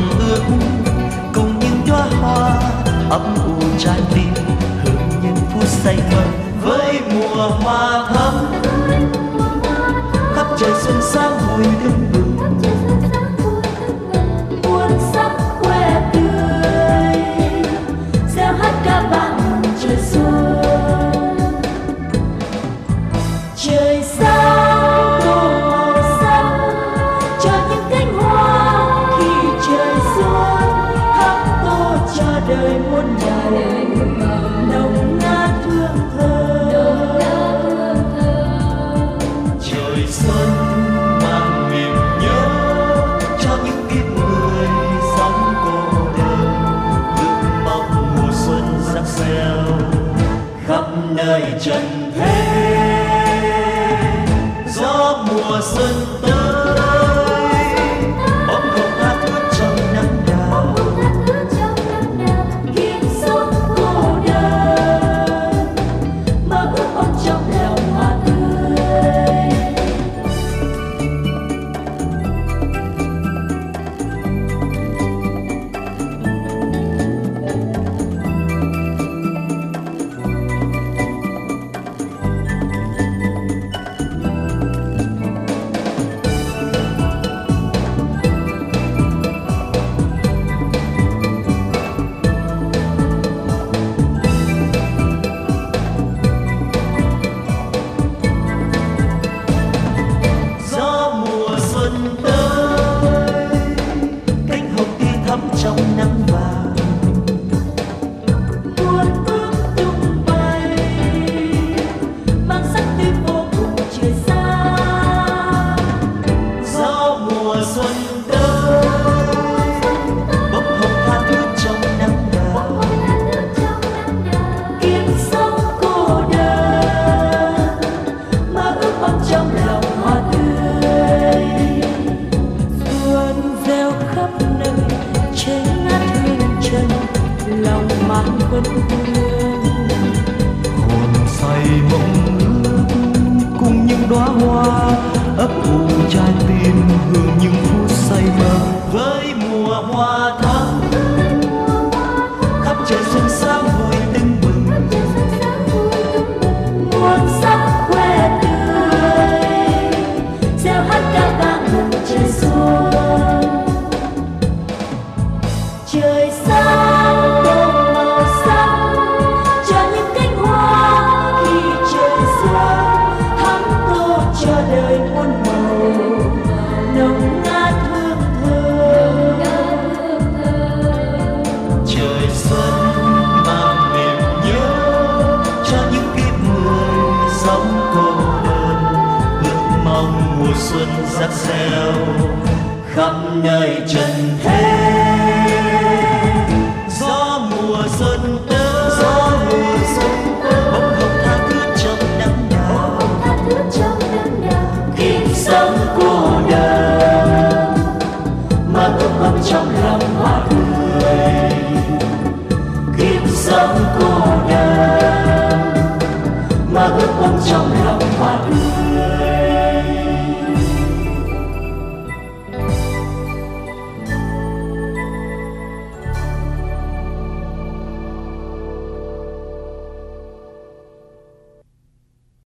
mộng ước cùng những đóa hoa ấp ủ trái tim hưởng những phút say mơ với mùa hoa thắm khắp trời xuân sáng vui tưng bừng muôn sắc khoe tươi reo hát ca vang trời xuân trời sáng tô màu sắc cho những cánh hoa khi trời xuân thắm tô cho đời muôn màu nồng nát hương thơm trời xuân mang niềm nhớ cho những kiếp người sống cô đơn ước mong mùa xuân rạng rỡ khắp nơi trần thế gió mùa xuân tới bóng hồng tha thướt trong nắng đào kiếp sống cô đơn mơ ước ôm trong lòng hoa tươi gió mùa xuân tới cánh hồng tươi thắm trong nắng vàng muôn ước tung bay mang sắc tươi vô cùng trời xa gió mùa xuân tới bông hồng tha thướt trong nắng đào kiếp sống cô đơn mơ ước ôm trong lòng hoa tươi xuân reo khắp nơi trên ngát hương trần lòng mang vấn vương hồn say mộng ước cùng những đóa hoa ấp ủ trái tim hưởng những phút say mơ với mùa hoa thắm khắp trời xuân sáng vui tưng bừng muôn sắc khoe tươi reo hát ca vang trời xuân trời sáng tô màu sắc cho những cánh hoa khi trời xuân thắm tô cho đời muôn màu nồng nát hương thơm trời xuân mang niềm nhớ cho những kiếp người sống cô đơn ước mong mùa xuân rạng rỡ khắp nơi trần thế gió mùa xuân tới bông hồng tha thướt trong nắng đào kiếp sống cô đơn mơ ước ôm trong lòng hoa tươi kiếp sống cô đơn mơ ước ôm trong lòng hoa tươi